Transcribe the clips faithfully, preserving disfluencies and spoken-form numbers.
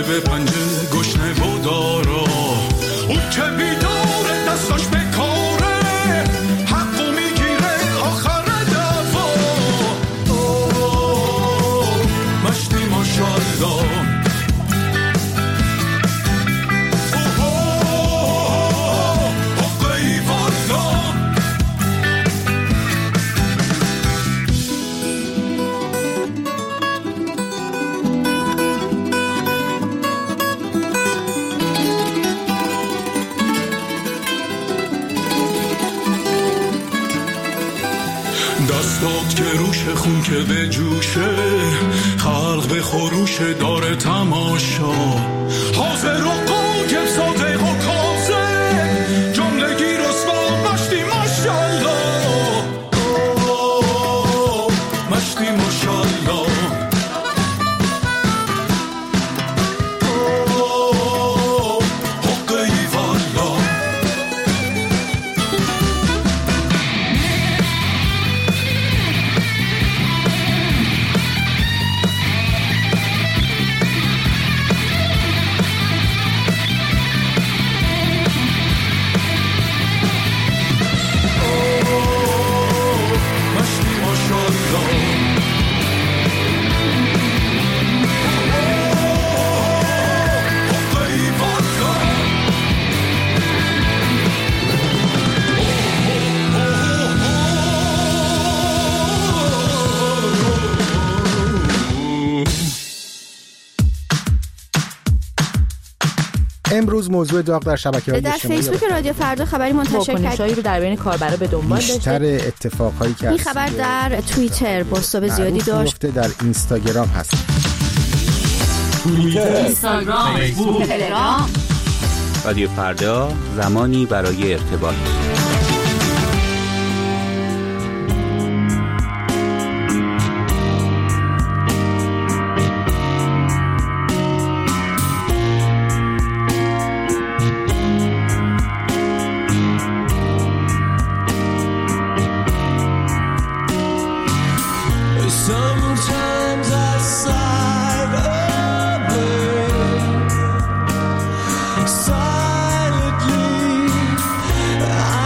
به پنجه گشنه و دارا، اون که بیداره دستاش به کاره، حقو میگیره آخر دفا. مشتی ماشالله دستات که روش خون که به جوشه، خلق به خروش داره تماشا، حاضر و قایم صادق و کاذب، جملگی رسوا مشتی ماشالله. مشتی ماشالله امروز موضوع داغ در شبکه‌های اجتماعی در فیسبوک رادیو فردا خبری منتشر کرد رو در بین کاربرا به دنبال داشته. بیشتر اتفاقایی که این خبر در توییتر بازتاب زیادی داشت، در اینستاگرام هست. توییتر، اینستاگرام، فیسبوک، تلگرام. رادیو فردا، زمانی برای ارتباط. Silently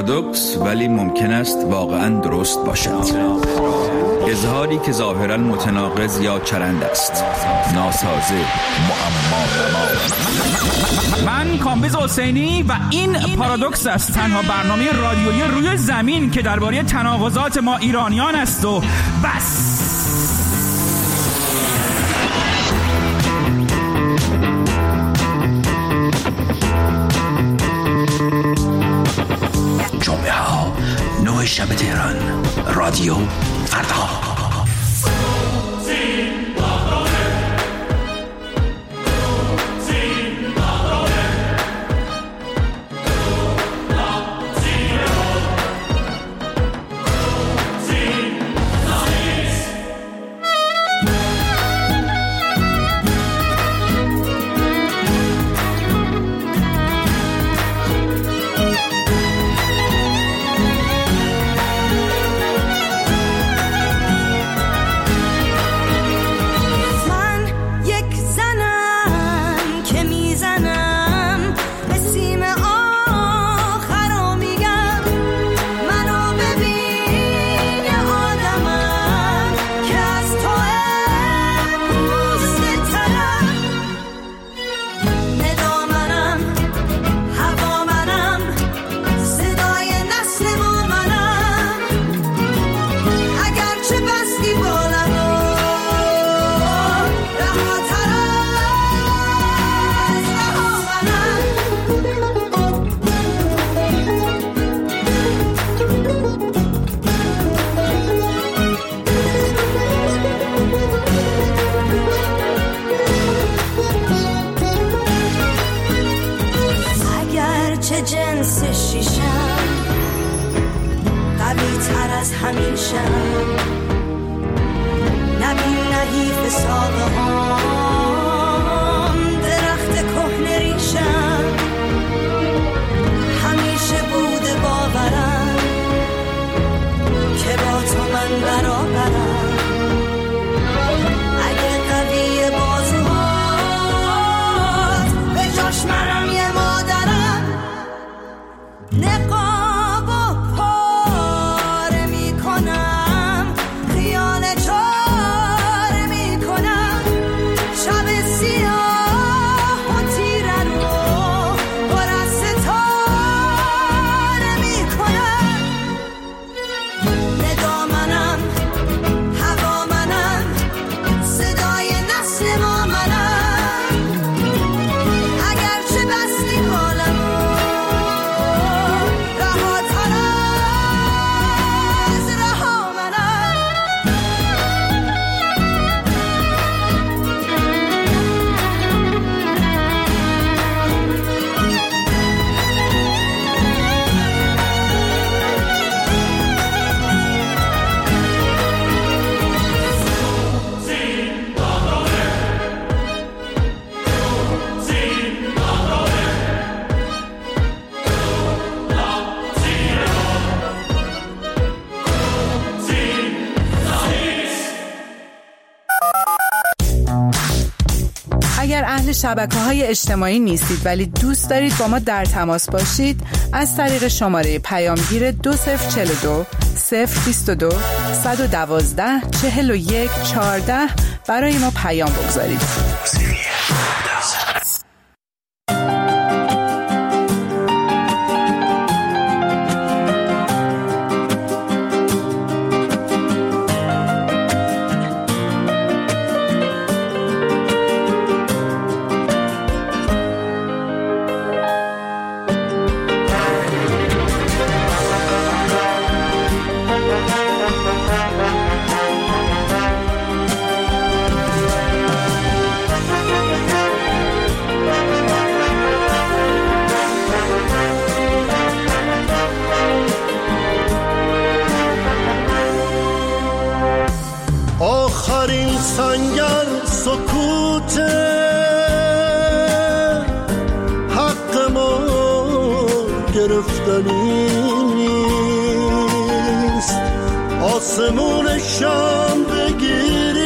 پارادوکس ولی ممکن است واقعا درست باشد. اظهاری که ظاهرا متناقض یا چرند است، ناسازه، معما. من کامبیز حسینی و این پارادوکس است، تنها برنامه رادیویی روی زمین که درباره تناقضات ما ایرانیان است و بس. جمعه ها نه شب تهران، رادیو فردا. شبکه‌های اجتماعی نیستید ولی دوست دارید با ما در تماس باشید، از طریق شماره پیامگیر دو صفر چهل و دو صفر بیست و دو صد و دوازده چهل و یک چهارده برای ما پیام بگذارید. آخرین سنگر سکوت حق ما گرفتنی نیست، آسمون شام بگیرید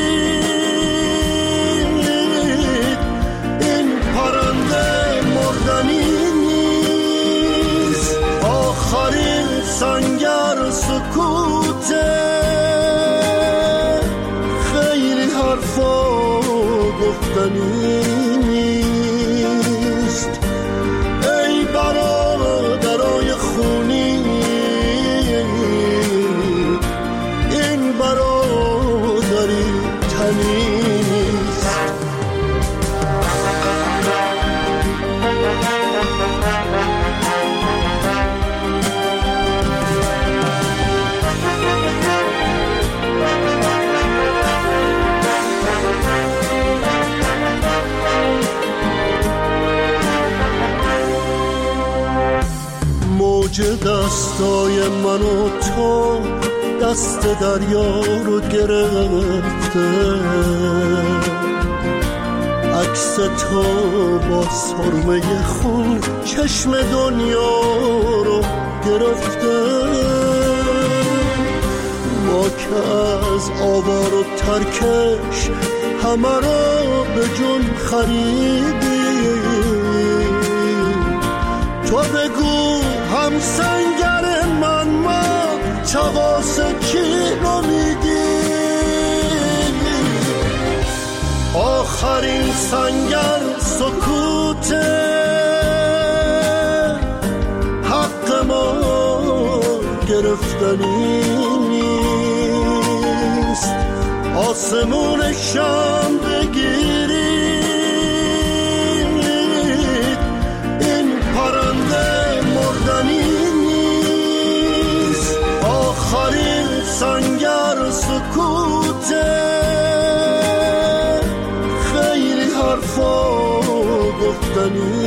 این پرنده مردنی نیست. آخرین سکوته، خیلی حرفا گفتنی نیست. ای برادرای خونی، این برادری تنی نیست. موج دستای من و تو دست دریا رو گرفته، عکس تو با سرمه خون چشم دنیا رو گرفته. ما که از آوار و ترکش همه رو به جون خریدیم، تو بگو هم سنگر من ما چواس کی رو میدی؟ آخرین سنگر سکوته، حق ما گرفتنی نیست. آسمون شم بگیرید، این پرنده مردنی نیست. آخرین سنگر سکوته، خیلی حرفا گفتنی